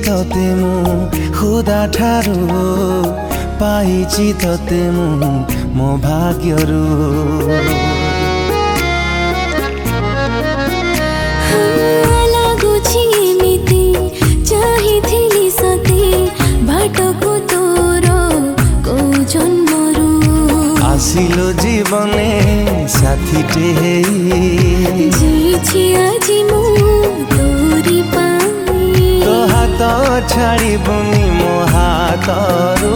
तते मु खुदा ठारू पाइछि तते मु मो भाग्यरू लागुछि एमिति चाहिथिली सते बाटको तोर को जन्मरू आसिलो जीवने साथी टे जीछि आजि मु तोरी पाई तो हाथ छाड़ी बुनी मो हातरू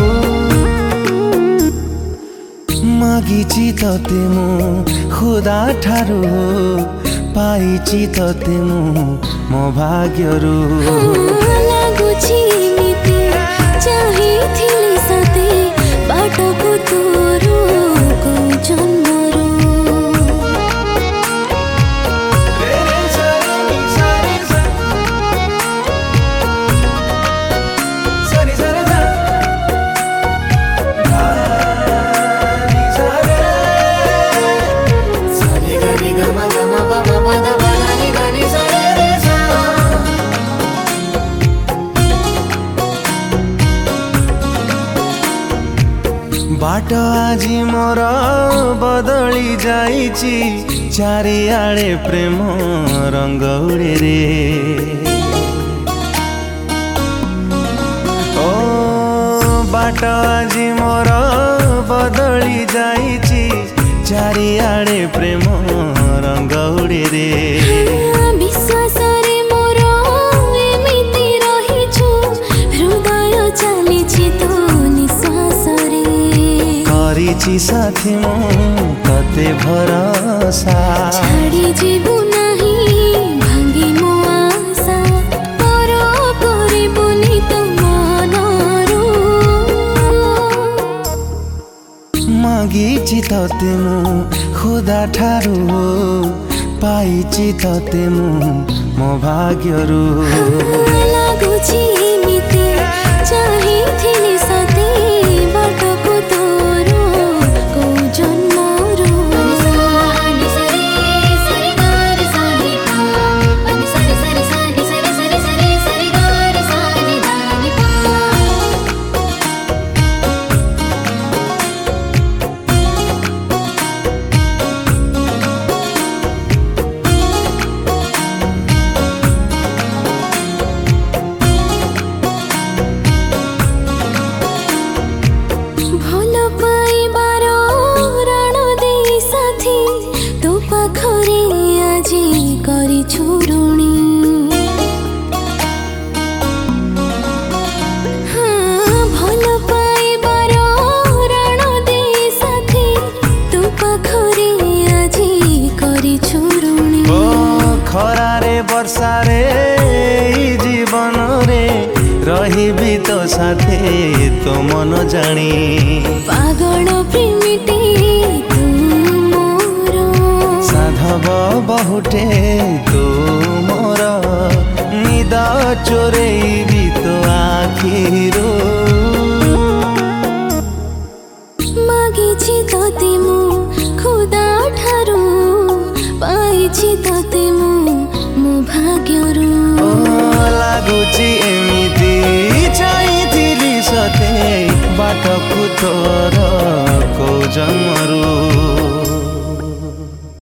मागिछि तते मु खुदा ठारू पाइछि तते मु मो भाग्यरू लागुछि एमिति चाहिथिली सते बाटको तोर को जन्मरू बाट आजी मोर बदली जाइछि चारिआडे प्रेम रंग उड़े रे ओ बाट आजी मोर बदली जाइछि चारिआडे प्रेम रंग उड़े रे विश्वास रे मोर एमिति रहिछु हृदय चालिछि तो निश्वास रे करिछि साथी मु तते भरोसा छाड़ी जीवु नाही भांगी मो आशा पर करिबुनि तो मनरू मागिछि तते मु खुदा ठारू पाइछि तते मु मो भाग्यरू लागुछि एमिति चाहिथिली सते बाटको तोर को जन्मरू भल पाइबार रण देई साथी तो पाखरे आजी करिछु ऋणी भल पाइबार रण देई साथी तो पाखरे आजी करिछु ऋणी ओ खरारे वर्षारे जीवन रे रहिबी तो साथे तो मन जानी पागल प्रेमिटे तू मोर साधव बहुटे तू मोर निद चोरेबी तो आखिरू मागिछि तते मु खुदा ठारू पाइछि तते मु मो भाग्यरू लागुछि एमिति चाहिथिली सते बाटको तोर को जन्मरू